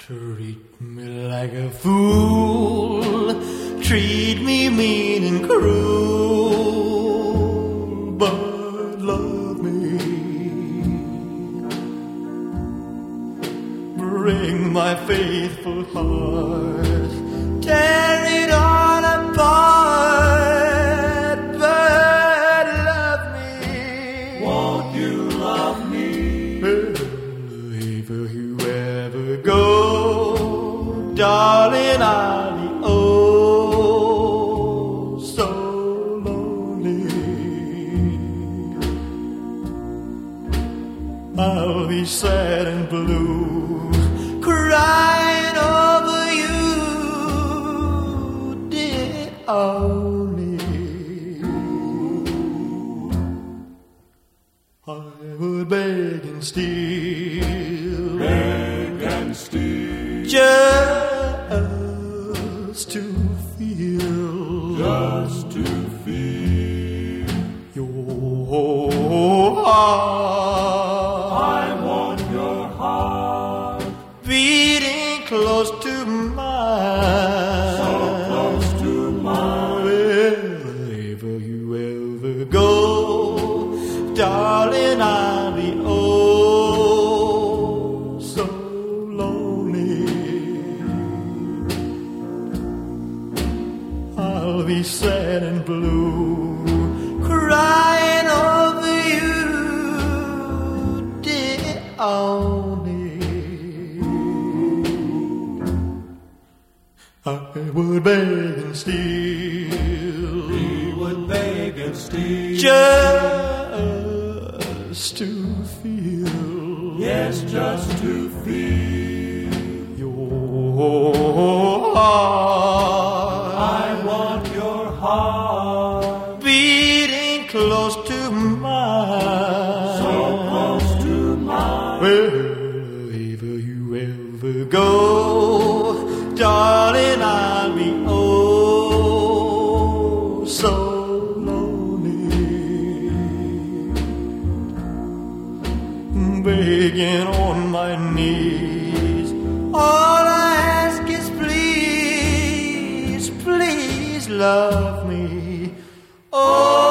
Treat me like a fool, treat me mean and cruel, but love me. Bring my faithful heart, tear it all apart, but love me. Won't you love me? If you ever go, darling, I'll be oh so lonely. I'll be sad and blue, crying over you, dear only. I would beg and steal, Beg and steal, just to feel, just to feel your heart. I want your heart Beating close to mine, so close to mine. Wherever you ever go, darling, I'll be oh so lonely. I'll be sad and blue, crying over you, dear only. I would beg and steal, We would beg and steal, just to feel, yes, just to feel your heart. I want your heart Beating close to mine, so close to mine. Wherever you ever go, darling, I'll be oh so lonely, begging on my knees. All I ask is please, please love me. Oh.